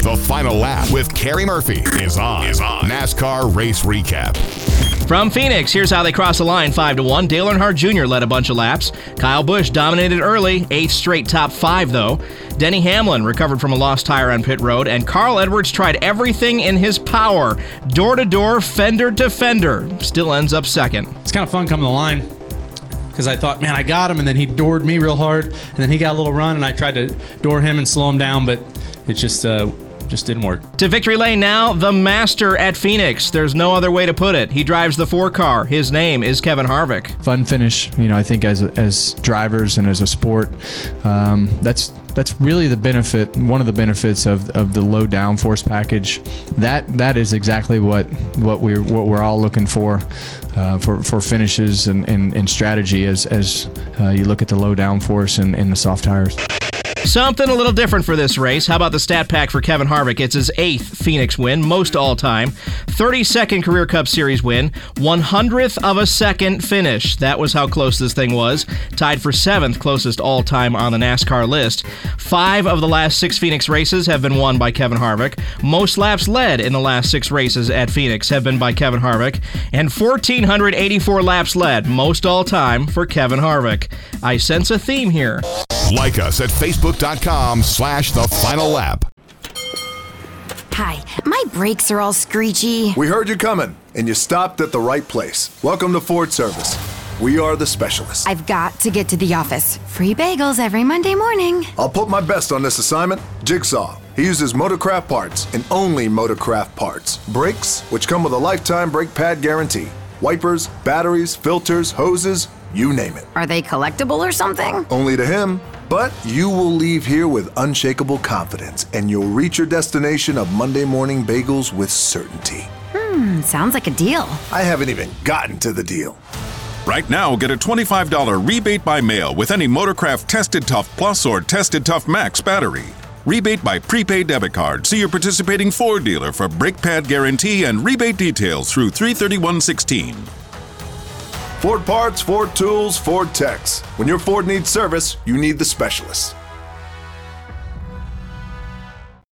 The Final Lap with Carrie Murphy is on NASCAR Race Recap. From Phoenix, here's how they crossed the line 5-1. Dale Earnhardt Jr. led a bunch of laps. Kyle Busch dominated early, 8th straight top 5 though. Denny Hamlin recovered from a lost tire on pit road, and Carl Edwards tried everything in his power. Door to door, fender to fender. Still ends up second. It's kind of fun coming the line because I thought, man, I got him, and then he doored me real hard, and then he got a little run, and I tried to door him and slow him down, but it just didn't work. To victory lane now, the master at Phoenix. There's no other way to put it. He drives the 4-car. His name is Kevin Harvick. Fun finish. I think as drivers and as a sport, that's really the benefit. One of the benefits of the low downforce package. That is exactly what we're all looking for finishes and strategy as you look at the low downforce and the soft tires. Something a little different for this race. How about the stat pack for Kevin Harvick? It's his 8th Phoenix win, most all-time. 32nd Career Cup Series win, 100th of a second finish. That was how close this thing was. Tied for 7th closest all-time on the NASCAR list. 5 of the last 6 Phoenix races have been won by Kevin Harvick. Most laps led in the last 6 races at Phoenix have been by Kevin Harvick. And 1,484 laps led, most all-time for Kevin Harvick. I sense a theme here. Like us at Facebook.com/The Final Lap. Hi, my brakes are all screechy. We heard you coming, and you stopped at the right place. Welcome to Ford Service. We are the specialists. I've got to get to the office. Free bagels every Monday morning. I'll put my best on this assignment. Jigsaw. He uses Motorcraft parts and only Motorcraft parts. Brakes, which come with a lifetime brake pad guarantee. Wipers, batteries, filters, hoses, you name it. Are they collectible or something? Only to him. But you will leave here with unshakable confidence, and you'll reach your destination of Monday morning bagels with certainty. Sounds like a deal. I haven't even gotten to the deal. Right now, get a $25 rebate by mail with any Motorcraft Tested Tough Plus or Tested Tough Max battery. Rebate by prepaid debit card. See your participating Ford dealer for brake pad guarantee and rebate details through 3/31/16. Ford parts, Ford tools, Ford techs. When your Ford needs service, you need the specialists.